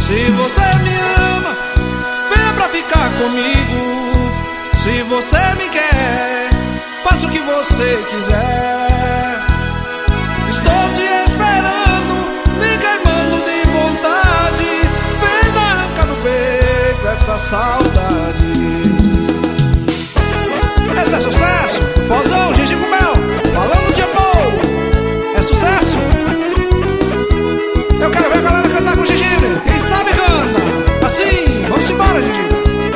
Se você me ama, venha pra ficar comigo. Se você me quer, faça o que você quiser. Estou te esperando, me queimando de vontade. Vem na arranca do peito essa saudade. Esse é sucesso, Fozão, Gigi com Mel, falando de amor. É sucesso. Eu quero ver a galera cantar com o Gigi. Quem sabe canta assim, vamos embora, Gigi.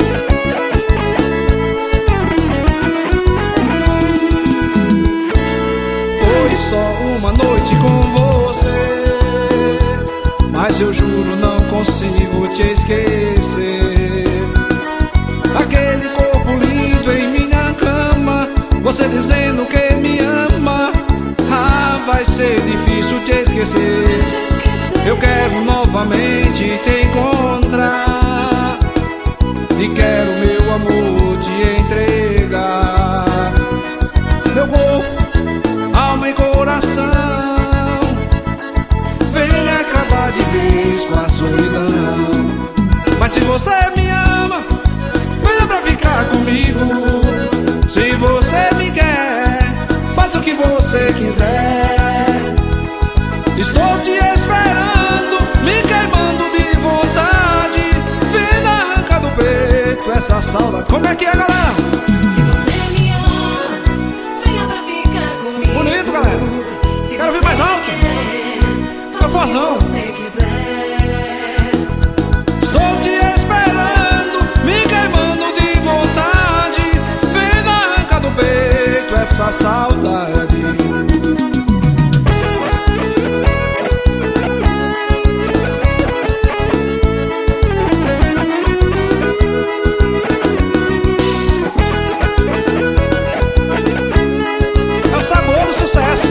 Foi só uma noite com você, mas eu juro não consigo te esquecer. Aquele corpo lindo em minha cama, você dizendo que me ama. Ah, vai ser difícil te esquecer. Eu quero novamente te encontrar e quero meu amor te entregar. Meu corpo, alma e coração, venha acabar de vez com a solidão. Mas se você me ama, venha pra ficar comigo. Se você me quer, faça o que você quiser. Estou te esperando, me queimando de vontade. Vem na arranca do peito essa saudade. Como é que é, galera? Se você me ama, venha pra ficar comigo. Bonito, galera. Se quero ouvir mais alto. Quer, faça o que você quiser. Estou te esperando, me queimando de vontade. Vem na arranca do peito essa saudade. Sucesso.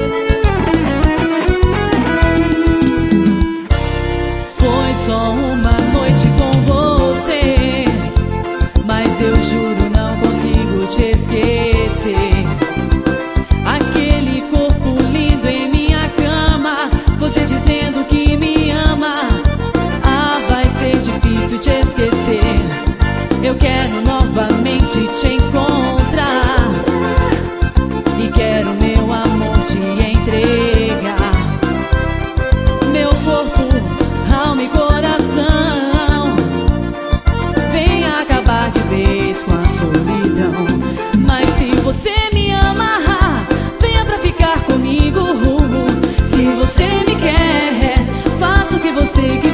Foi só uma noite com você, mas eu juro não consigo te esquecer. Aquele corpo lindo em minha cama, você dizendo que me ama. Ah, vai ser difícil te esquecer. Eu quero novamente te encontrar e quero meu amor te entregar. Meu corpo, alma e coração, venha acabar de vez com a solidão. Mas se você me ama, venha pra ficar comigo. Se você me quer, faça o que você quiser.